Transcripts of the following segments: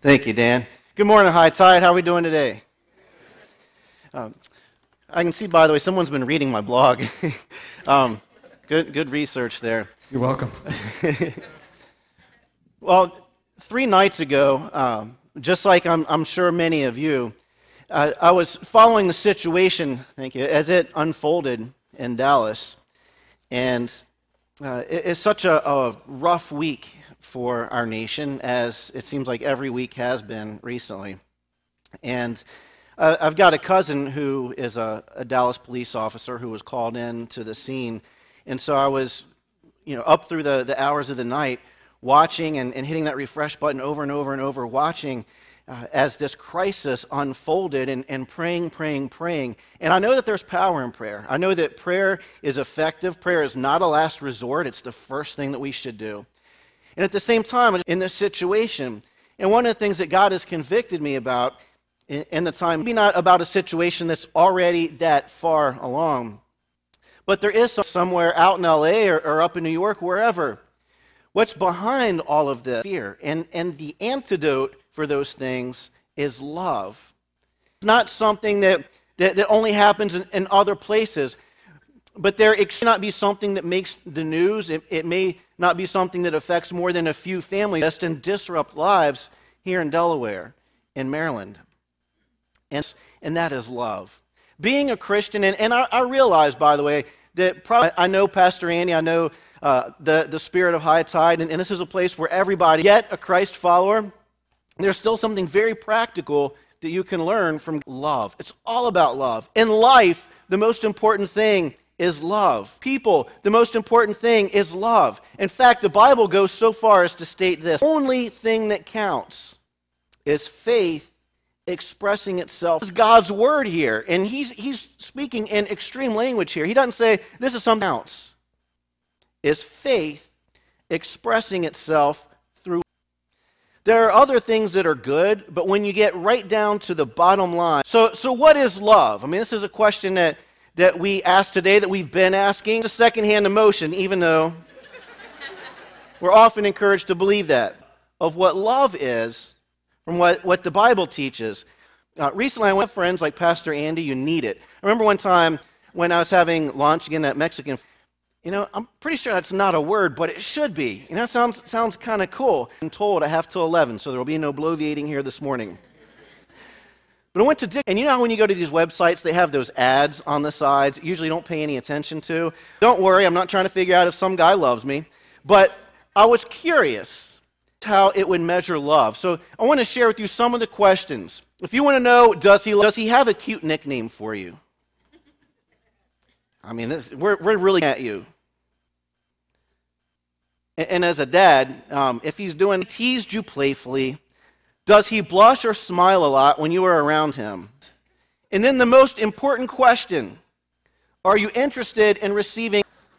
Thank you, Dan. Good morning, High Tide. How are we doing today? I can see, by the way, someone's been reading my blog. Good research there. You're welcome. Well, 3 nights ago, just like I'm sure many of you, I was following the situation, thank you, as it unfolded in Dallas. And it's such a rough week for our nation, as it seems like every week has been recently. And I've got a cousin who is a Dallas police officer who was called in to the scene. And so I was, up through the hours of the night watching and hitting that refresh button over and over and over, watching as this crisis unfolded and praying. And I know that there's power in prayer. I know that prayer is effective. Prayer is not a last resort. It's the first thing that we should do. And at the same time, in this situation, and one of the things that God has convicted me about in the time, maybe not about a situation that's already that far along, but there is somewhere out in LA or up in New York, wherever, what's behind all of this fear. And the antidote for those things is love. It's not something that only happens in other places, but it should not be something that makes the news. It may not be something that affects more than a few families and disrupt lives here in Delaware, in Maryland. And that is love. Being a Christian, and I realize, by the way, that I know Pastor Andy, I know the spirit of High Tide, and this is a place where everybody, yet a Christ follower, there's still something very practical that you can learn from love. It's all about love. In life, the most important thing is love. People, the most important thing is love. In fact, the Bible goes so far as to state this: the only thing that counts is faith expressing itself. This is God's word here, and he's speaking in extreme language here. He doesn't say this is something else. It's faith expressing itself through. There are other things that are good, but when you get right down to the bottom line, so what is love? I mean, this is a question that we asked today, that we've been asking. It's a secondhand emotion, even though we're often encouraged to believe that, of what love is from what the Bible teaches. Recently, I went with friends like Pastor Andy. You need it. I remember one time when I was having lunch again at Mexican. I'm pretty sure that's not a word, but it should be. It sounds kind of cool. I'm told I have till 11, so there will be no bloviating here this morning. But I went to and you know how when you go to these websites, they have those ads on the sides that you usually don't pay any attention to? Don't worry, I'm not trying to figure out if some guy loves me. But I was curious how it would measure love. So I want to share with you some of the questions. If you want to know, does he have a cute nickname for you? I mean, we're really at you. And as a dad, if he teased you playfully, does he blush or smile a lot when you are around him? And then the most important question, are you interested in receiving?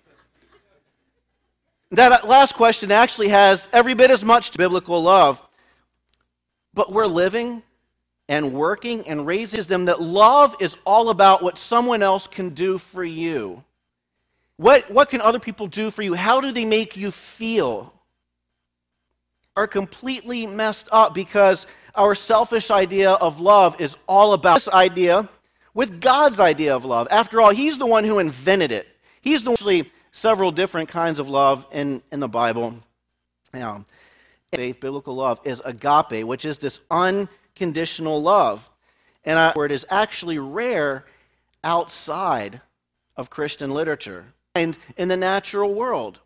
That last question actually has every bit as much biblical love. But we're living and working and raising them that love is all about what someone else can do for you. What can other people do for you? How do they make you feel? Are completely messed up because our selfish idea of love is all about this idea with God's idea of love. After all, He's the one who invented it. He's the one actually several different kinds of love in the Bible. Faith, biblical love, is agape, which is this unconditional love. And that word is actually rare outside of Christian literature and in the natural world.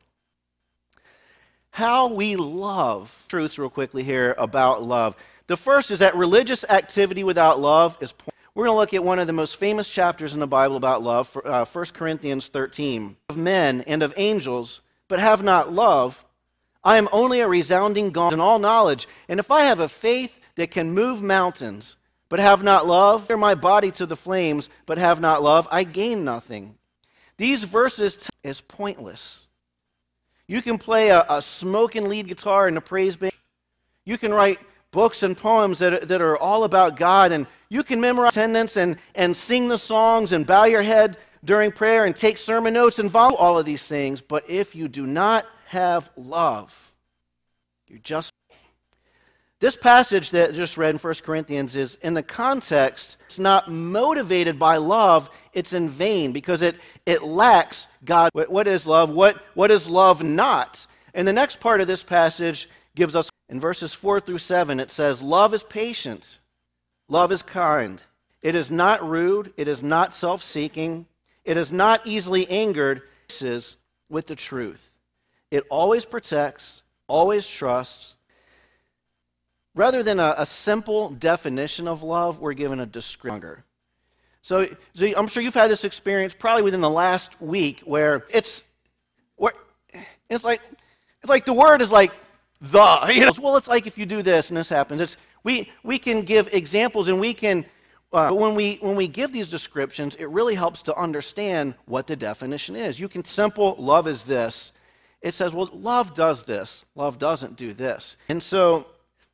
How we love. Truths real quickly here about love. The first is that religious activity without love is pointless. We're going to look at one of the most famous chapters in the Bible about love, 1 Corinthians 13. Of men and of angels, but have not love, I am only a resounding gong in all knowledge. And if I have a faith that can move mountains, but have not love, bear my body to the flames, but have not love, I gain nothing. These verses is pointless. You can play a smoking lead guitar in a praise band. You can write books and poems that are all about God, and you can memorize attendance and sing the songs and bow your head during prayer and take sermon notes and follow all of these things. But if you do not have love, you're just This passage that I just read in 1 Corinthians is, in the context, it's not motivated by love, it's in vain because it lacks God. What is love? What is love not? And the next part of this passage gives us, in verses 4 through 7, it says, love is patient, love is kind. It is not rude, it is not self-seeking, it is not easily angered, it is with the truth. It always protects, always trusts. Rather than a simple definition of love, we're given a descriptor. So I'm sure you've had this experience probably within the last week where it's like the word is like the. Well, it's like if you do this and this happens. We can give examples and we can, but when we give these descriptions, it really helps to understand what the definition is. You can simple love is this. It says, well, love does this. Love doesn't do this. And so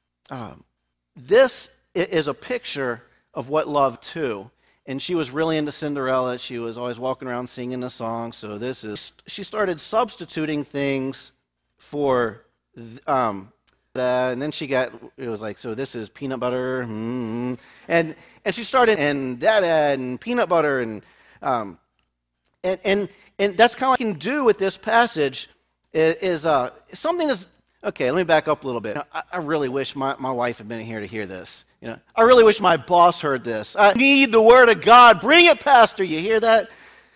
this is a picture of what love too. And she was really into Cinderella. She was always walking around singing the song. So she started substituting things for, and then it was like, so this is peanut butter, and she started, and dada, and peanut butter, and that's kind of what I can do with this passage is something that's, okay, let me back up a little bit. I really wish my wife had been here to hear this. I really wish my boss heard this. I need the Word of God. Bring it, Pastor. You hear that?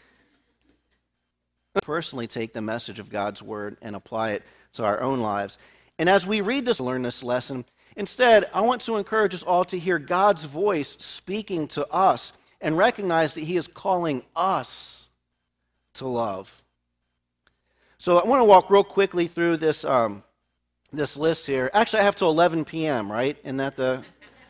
Personally take the message of God's Word and apply it to our own lives. And as we read this, learn this lesson, instead, I want to encourage us all to hear God's voice speaking to us and recognize that He is calling us to love. So I want to walk real quickly through this this list here. Actually, I have till 11 p.m., right? Isn't that the...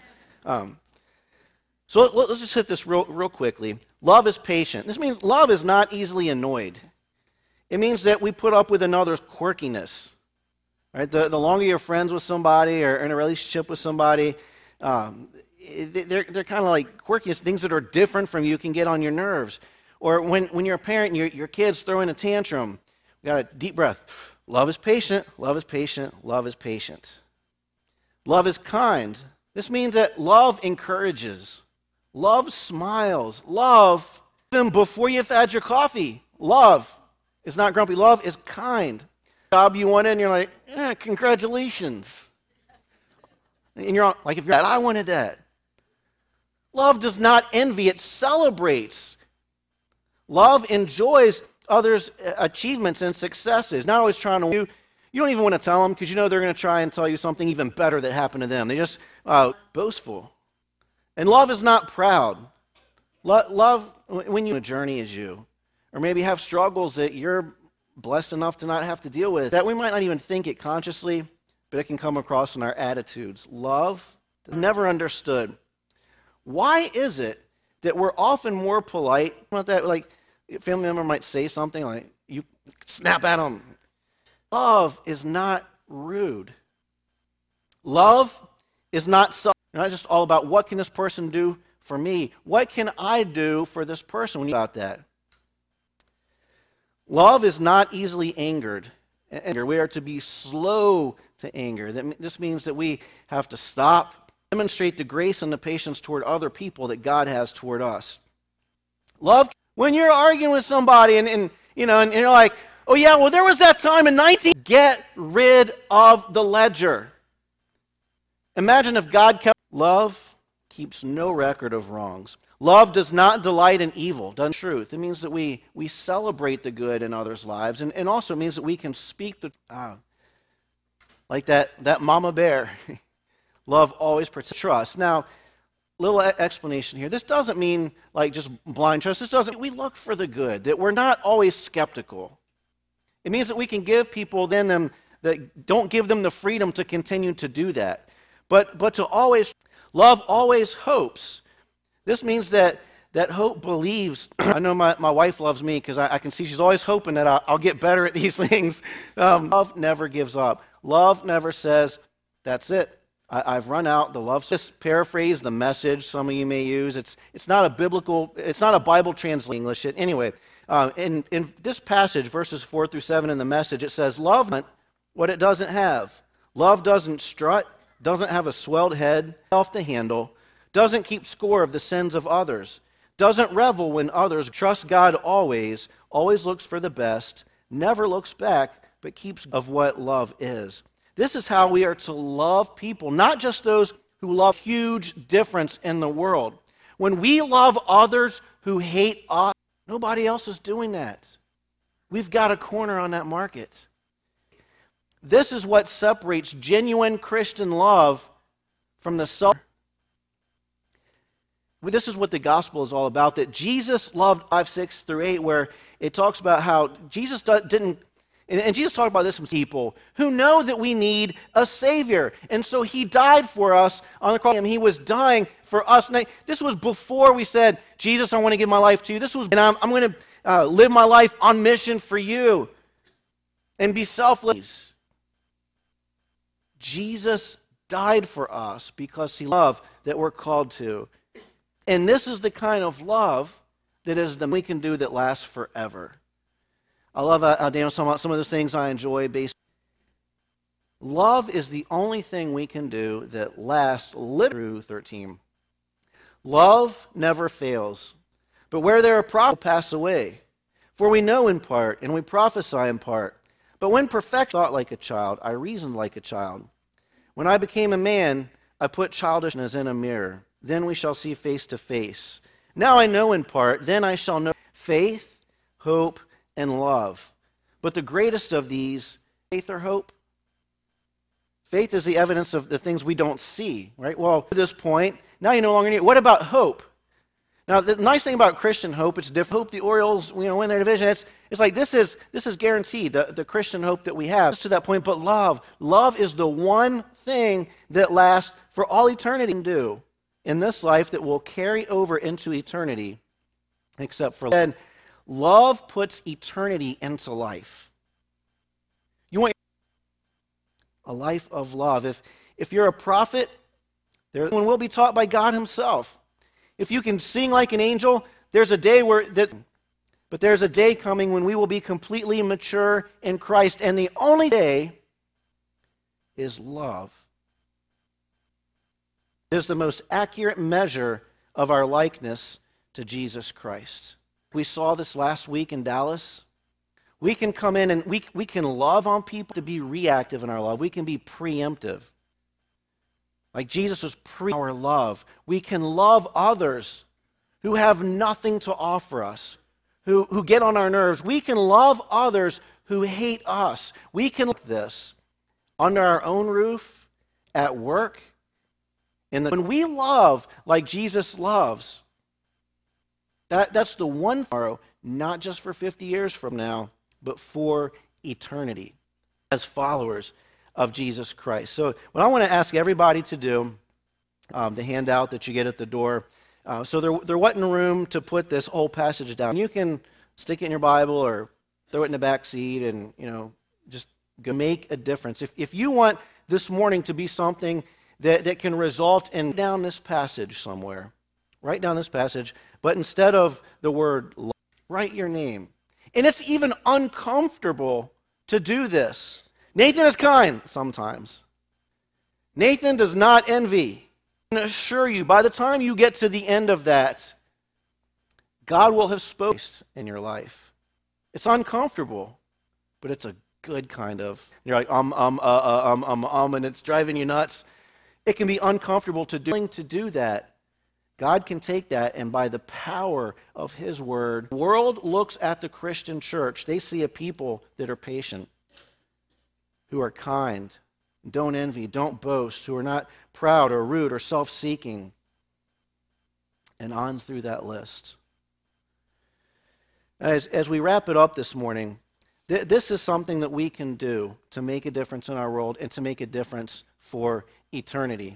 So let's just hit this real quickly. Love is patient. This means love is not easily annoyed. It means that we put up with another's quirkiness. Right? The longer you're friends with somebody or in a relationship with somebody, they're kind of like quirkiness. Things that are different from you can get on your nerves. Or when you're a parent and your kid's throwing a tantrum, you got a deep breath. Love is patient, love is patient, love is patient. Love is kind. This means that love encourages. Love smiles. Love, even before you've had your coffee. Love is not grumpy. Love is kind. Job you wanted, and you're like, congratulations. And you're like, if you're I wanted that. Love does not envy, it celebrates. Love enjoys others' achievements and successes. Not always trying to, you don't even want to tell them because you know they're going to try and tell you something even better that happened to them. They just boastful. And love is not proud. Love, when you on a journey as you, or maybe have struggles that you're blessed enough to not have to deal with, that we might not even think it consciously, but it can come across in our attitudes. Love is never understood. Why is it that we're often more polite? Not that, like, a family member might say something, like, you snap at them. Love is not rude. Love is not just all about what can this person do for me. What can I do for this person when you about that? Love is not easily angered. We are to be slow to anger. This means that we have to stop, demonstrate the grace and the patience toward other people that God has toward us. Love, when you're arguing with somebody and you're like, oh yeah, well there was that time in 19... Get rid of the ledger. Imagine if God kept... Love keeps no record of wrongs. Love does not delight in evil, doesn't truth. It means that we celebrate the good in others' lives, and also means that we can speak the... like that mama bear. Love always protects trust. Now, little explanation here. This doesn't mean like just blind trust. This doesn't... We look for the good, that we're not always skeptical. It means that we can give people that don't give them the freedom to continue to do that. But to always... Love always hopes. This means that hope believes. I know my wife loves me because I can see she's always hoping that I'll get better at these things. Love never gives up. Love never says, that's it. I've run out. The love. Just paraphrase the Message some of you may use. It's not a Bible translation English. Anyway, in this passage, verses 4 through 7 in the Message, it says, love what it doesn't have. Love doesn't strut, doesn't have a swelled head off to handle, doesn't keep score of the sins of others, doesn't revel when others trust God always, always looks for the best, never looks back, but keeps of what love is. This is how we are to love people, not just those who love. Huge difference in the world. When we love others who hate us, nobody else is doing that. We've got a corner on that market. This is what separates genuine Christian love from the self. This is what the gospel is all about, that Jesus loved 5:6-8, where it talks about how Jesus didn't, and Jesus talked about this with people who know that we need a Savior. And so he died for us on the cross. And he was dying for us. And this was before we said, Jesus, I want to give my life to you. This was, and I'm going to live my life on mission for you and be selfless. Jesus died for us because he loved that we're called to. And this is the kind of love that is the we can do that lasts forever. I love how Daniel's talking about some of those things I enjoy. Love is the only thing we can do that lasts literally through 13. Love never fails, but where there are prophets pass away. For we know in part, and we prophesy in part. But when perfect, thought like a child, I reasoned like a child. When I became a man, I put childishness in a mirror. Then we shall see face to face. Now I know in part, then I shall know faith, hope, and love. But the greatest of these, faith or hope? Faith is the evidence of the things we don't see, right? Well, at this point, now you no longer need it. What about hope? Now, the nice thing about Christian hope, it's different. Hope the Orioles, win their division. It's like this is guaranteed, the Christian hope that we have to that point. But love is the one thing that lasts for all eternity and do in this life that will carry over into eternity, except for love. Love puts eternity into life. You want a life of love. If you're a prophet, one will be taught by God himself. If you can sing like an angel, there's a day but there's a day coming when we will be completely mature in Christ, and the only day is love. It is the most accurate measure of our likeness to Jesus Christ. We saw this last week in Dallas. We can come in and we can love on people to be reactive in our love. We can be preemptive. Like Jesus was our love. We can love others who have nothing to offer us, who get on our nerves. We can love others who hate us. We can do this under our own roof, at work. When we love like Jesus loves, that's the one tomorrow, not just for 50 years from now, but for eternity as followers of Jesus Christ. So what I want to ask everybody to do, the handout that you get at the door, so there wasn't room to put this whole passage down. You can stick it in your Bible or throw it in the back seat and, just go make a difference. If you want this morning to be something that can result in down this passage somewhere, write down this passage, but instead of the word love, write your name. And it's even uncomfortable to do this. Nathan is kind sometimes. Nathan does not envy. I can assure you, by the time you get to the end of that, God will have spoken in your life. It's uncomfortable, but it's a good kind of. You're like, and it's driving you nuts. It can be uncomfortable to do that. God can take that, and by the power of his word, the world looks at the Christian church. They see a people that are patient, who are kind, don't envy, don't boast, who are not proud or rude or self-seeking, and on through that list. As we wrap it up this morning, this is something that we can do to make a difference in our world and to make a difference for eternity.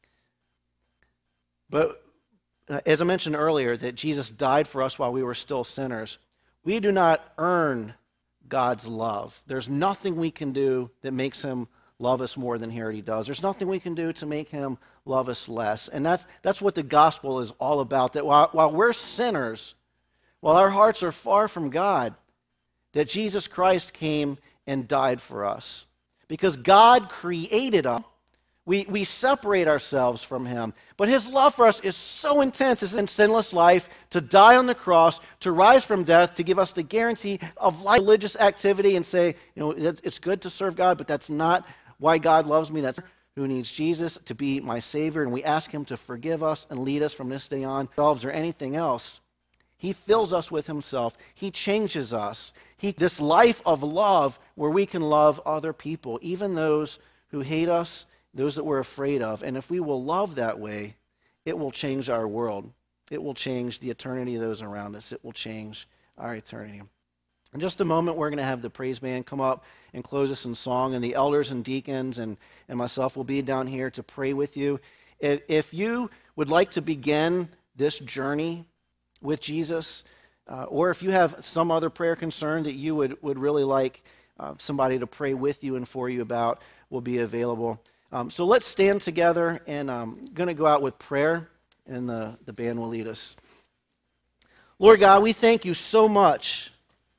But as I mentioned earlier, that Jesus died for us while we were still sinners. We do not earn God's love. There's nothing we can do that makes him love us more than he already does. There's nothing we can do to make him love us less. And that's what the gospel is all about, that while we're sinners, while our hearts are far from God, that Jesus Christ came and died for us. Because God created us We separate ourselves from him. But his love for us is so intense, his sinless life, to die on the cross, to rise from death, to give us the guarantee of life, religious activity, and say, it's good to serve God, but that's not why God loves me. That's who needs Jesus to be my Savior, and we ask him to forgive us and lead us from this day on, ourselves or anything else. He fills us with himself. He changes us. This life of love where we can love other people, even those who hate us, those that we're afraid of. And if we will love that way, it will change our world. It will change the eternity of those around us. It will change our eternity. In just a moment, we're going to have the praise band come up and close us in song, and the elders and deacons and myself will be down here to pray with you. If you would like to begin this journey with Jesus, or if you have some other prayer concern that you would really like somebody to pray with you and for you about, will be available. So let's stand together, and I'm going to go out with prayer, and the band will lead us. Lord God, we thank you so much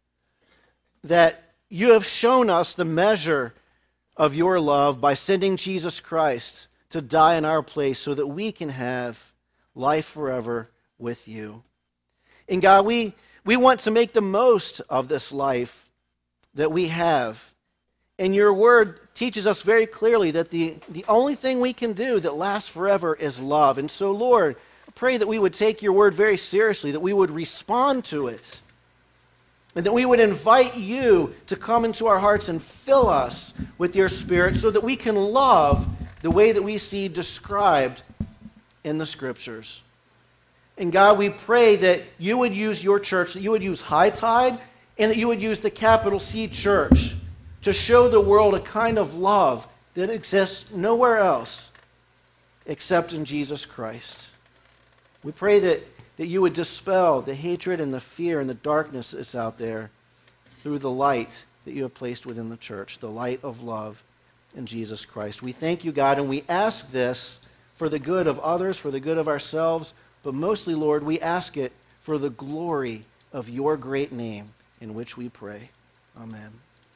that you have shown us the measure of your love by sending Jesus Christ to die in our place so that we can have life forever with you. And God, we want to make the most of this life that we have. And your word teaches us very clearly that the only thing we can do that lasts forever is love. And so, Lord, I pray that we would take your word very seriously, that we would respond to it, and that we would invite you to come into our hearts and fill us with your Spirit so that we can love the way that we see described in the Scriptures. And God, we pray that you would use your church, that you would use High Tide, and that you would use the capital C Church to show the world a kind of love that exists nowhere else except in Jesus Christ. We pray that you would dispel the hatred and the fear and the darkness that's out there through the light that you have placed within the church, the light of love in Jesus Christ. We thank you, God, and we ask this for the good of others, for the good of ourselves, but mostly, Lord, we ask it for the glory of your great name in which we pray. Amen.